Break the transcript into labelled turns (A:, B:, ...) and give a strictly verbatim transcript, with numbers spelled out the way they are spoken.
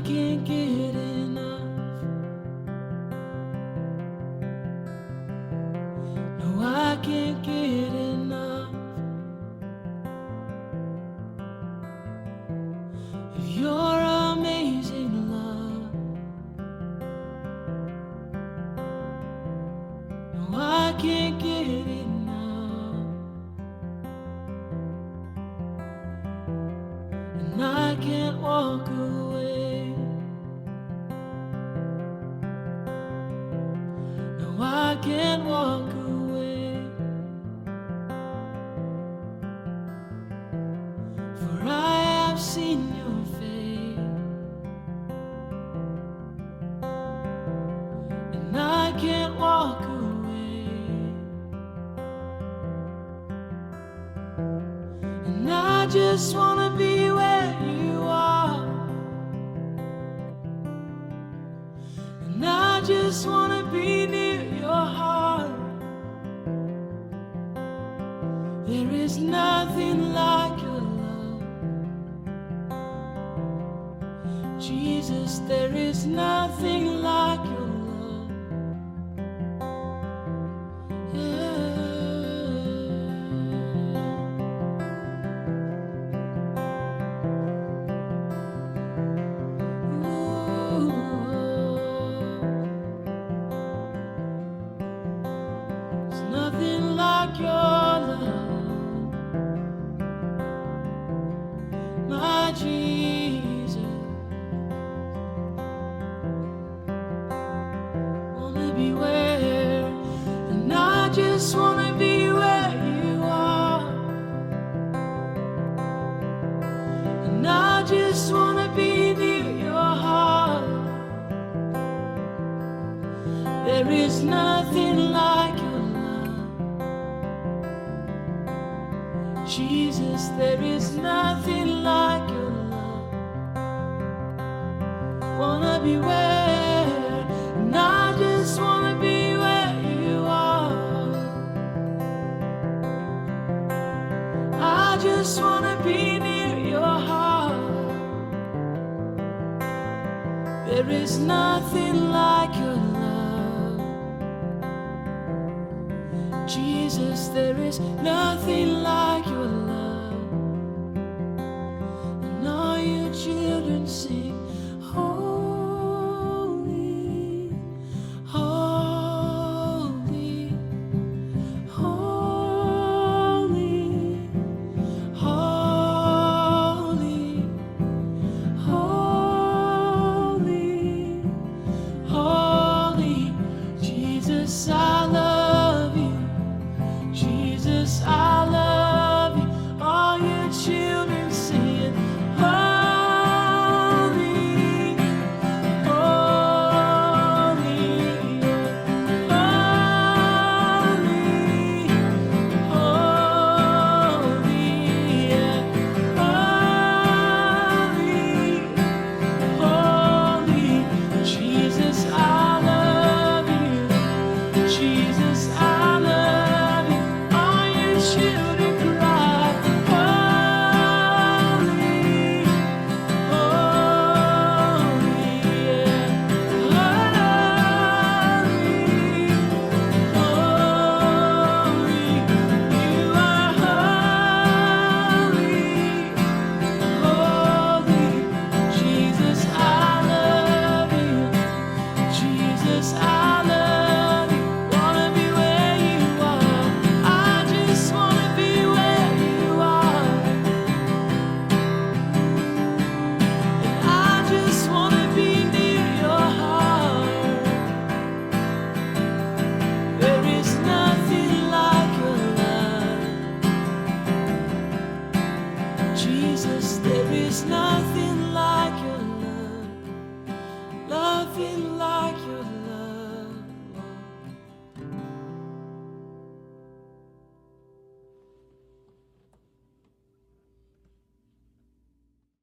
A: can't get enough. No, I can't get enough of your amazing love. No, I can't get enough, and I can't walk away. No, I can't walk away, for I have seen your face, and I can't walk away, and I just wanna be where you are, and I just wanna be near your heart. There is nothing like your love, Jesus. There is nothing like your love. Ooh. There's nothing like your love, my Jesus. Wanna be where, and I just wanna be where you are, and I just wanna be near your heart. There is nothing like your love, Jesus. There is nothing like your love. Wanna be where, and I just wanna be where you are. I just wanna be near your heart. There is nothing like your love, Jesus. There is nothing like your love. And all your children sing, holy, holy, holy, holy, holy, holy. Jesus, I love you. Jesus, I love you. All your children sing, holy, holy, holy, holy, yeah. Holy, holy. Jesus, I love you. Jesus, I love you. All your children cry, holy, holy, yeah. Holy, holy. You are holy, holy. Jesus, I love you. Jesus, I love you. Wanna be where you are. I just wanna be where you are. And I just wanna be near your heart. There is nothing like your love, Jesus. There is nothing like your love, nothing like your love.